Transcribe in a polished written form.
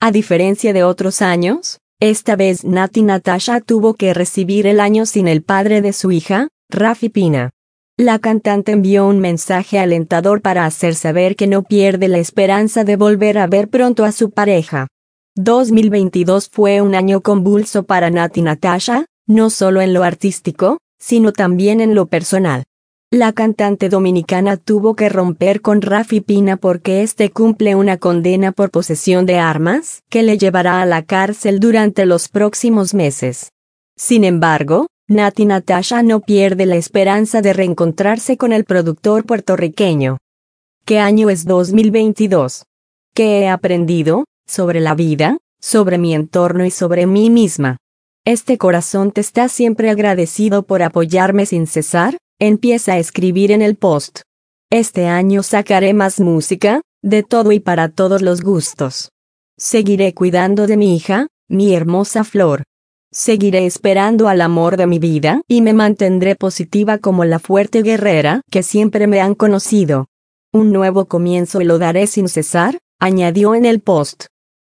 A diferencia de otros años, esta vez Nati Natasha tuvo que recibir el año sin el padre de su hija, Rafi Pina. La cantante envió un mensaje alentador para hacer saber que no pierde la esperanza de volver a ver pronto a su pareja. 2022 fue un año convulso para Nati Natasha, no solo en lo artístico, sino también en lo personal. La cantante dominicana tuvo que romper con Rafi Pina porque este cumple una condena por posesión de armas, que le llevará a la cárcel durante los próximos meses. Sin embargo, Nati Natasha no pierde la esperanza de reencontrarse con el productor puertorriqueño. ¿Qué año es 2022? ¿Qué he aprendido sobre la vida, sobre mi entorno y sobre mí misma? Este corazón te está siempre agradecido por apoyarme sin cesar. Empieza a escribir en el post. Este año sacaré más música, de todo y para todos los gustos. Seguiré cuidando de mi hija, mi hermosa Flor. Seguiré esperando al amor de mi vida y me mantendré positiva como la fuerte guerrera que siempre me han conocido. Un nuevo comienzo y lo daré sin cesar, añadió en el post.